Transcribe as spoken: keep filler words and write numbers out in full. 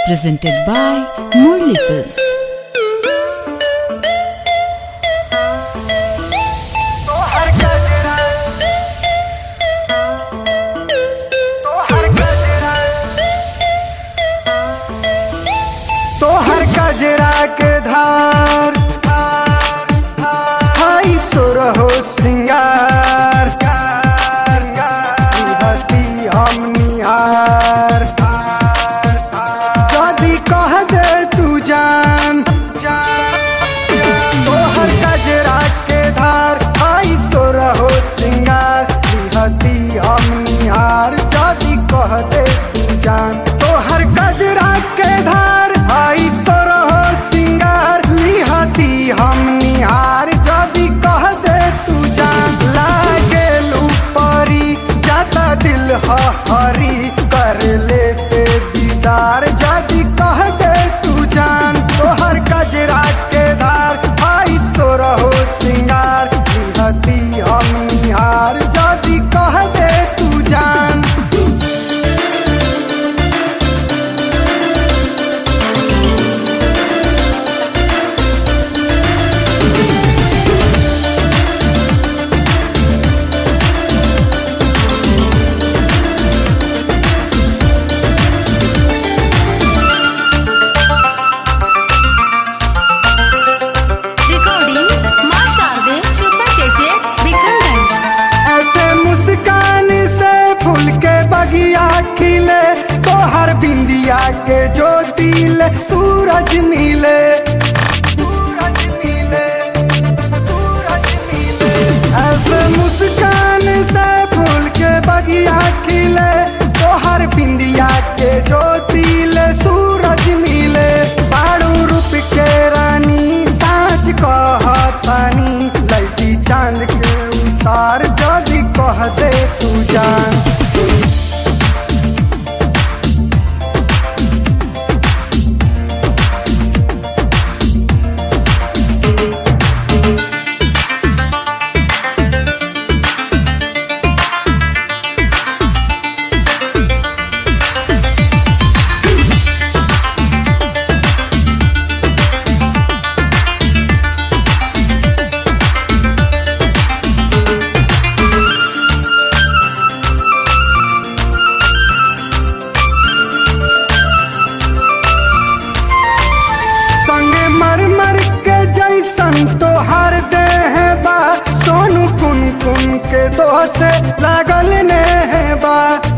presented by Murli Films. तोहर गजरा के धार हाई सुर हो सिंगार हती हम निहार जदि कह दे तू जान तोहर गजरा के धार हाई सुर हो सिंगार हती हम निहार जदि कह दे तू जान तोहर गजरा के धार आई तोर हो सिंगार निहती हम निहार जदि कह दे तू जान लागे लूपरी जाता दिल हरी कर लेते दीदार जदि कह दे तू जान तोहर गजरा के धार आई तोर हो सिंगार निहती हम निहार जदि कह दे तू जान खिले तोहर बिंदिया के ज्योतिल सूरज मिले सूरज मिले सूरज मिले ऐसे मुस्कान से फूल के बगिया खिले तोहर बिंदिया के ज्योतिल सूरज मिले बारू रूप के रानी साँच कहतानी लैती चांद के उतार जदि कह दे तू जान तोहर देह बा सोनू कुन कुन के दोस्त लागल ने बा।